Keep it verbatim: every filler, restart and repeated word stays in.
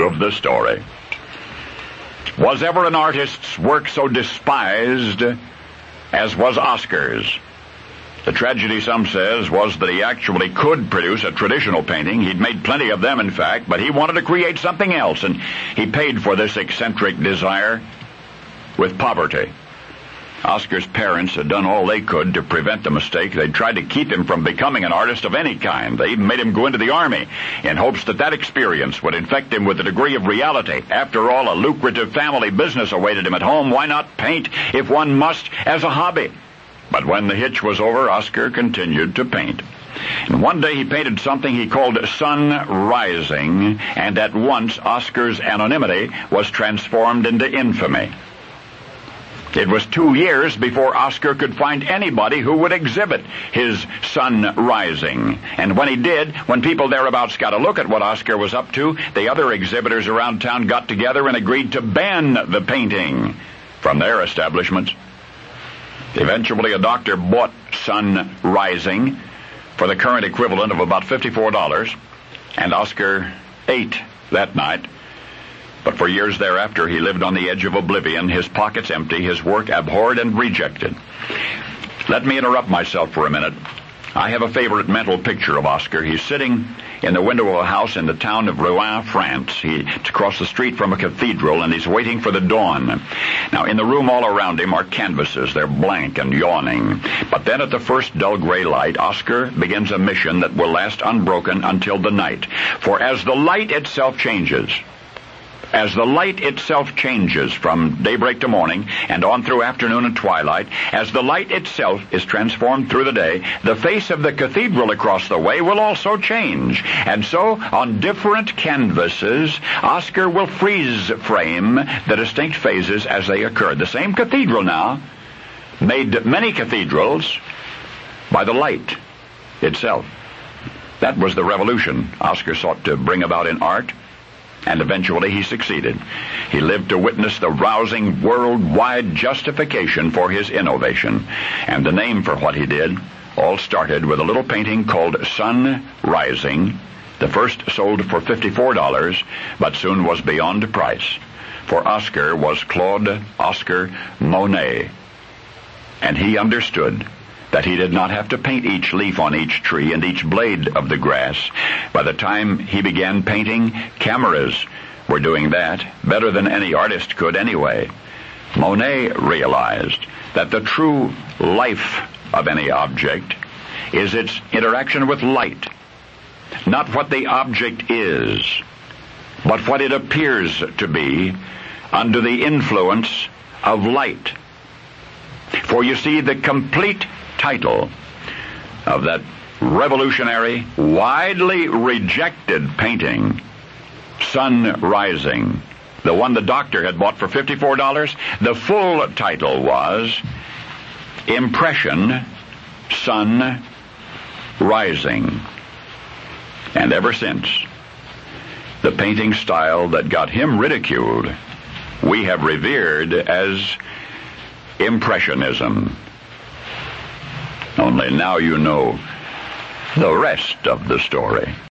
of the story. Was ever an artist's work so despised as was Oscar's? The tragedy, some says, was that he actually could produce a traditional painting. He'd made plenty of them, in fact, but he wanted to create something else, and he paid for this eccentric desire with poverty. Oscar's parents had done all they could to prevent the mistake. They'd tried to keep him from becoming an artist of any kind. They even made him go into the army in hopes that that experience would infect him with a degree of reality. After all, a lucrative family business awaited him at home. Why not paint, if one must, as a hobby? But when the hitch was over, Oscar continued to paint. And one day he painted something he called Sun Rising, and at once Oscar's anonymity was transformed into infamy. It was two years before Oscar could find anybody who would exhibit his Sun Rising. And when he did, when people thereabouts got a look at what Oscar was up to, the other exhibitors around town got together and agreed to ban the painting from their establishments. Eventually, a doctor bought Sun Rising for the current equivalent of about fifty-four dollars, and Oscar ate that night. But for years thereafter, he lived on the edge of oblivion, his pockets empty, his work abhorred and rejected. Let me interrupt myself for a minute. I have a favorite mental picture of Oscar. He's sitting in the window of a house in the town of Rouen, France. He's across the street from a cathedral, and he's waiting for the dawn. Now, in the room all around him are canvases. They're blank and yawning. But then at the first dull gray light, Oscar begins a mission that will last unbroken until the night. For as the light itself changes, As the light itself changes from daybreak to morning and on through afternoon and twilight, as the light itself is transformed through the day, the face of the cathedral across the way will also change. And so, on different canvases, Oscar will freeze frame the distinct phases as they occur. The same cathedral now made many cathedrals by the light itself. That was the revolution Oscar sought to bring about in art. And eventually he succeeded. He lived to witness the rousing worldwide justification for his innovation. And the name for what he did all started with a little painting called Sun Rising. The first sold for fifty-four dollars, but soon was beyond price. For Oscar was Claude Oscar Monet. And he understood that he did not have to paint each leaf on each tree and each blade of the grass. By the time he began painting, cameras were doing that better than any artist could anyway. Monet realized that the true life of any object is its interaction with light. Not what the object is, but what it appears to be under the influence of light. For you see, the complete title of that revolutionary, widely rejected painting, Sun Rising, the one the doctor had bought for fifty-four dollars, the full title was Impression Sun Rising. And ever since, the painting style that got him ridiculed, we have revered as Impressionism. Only now you know the rest of the story.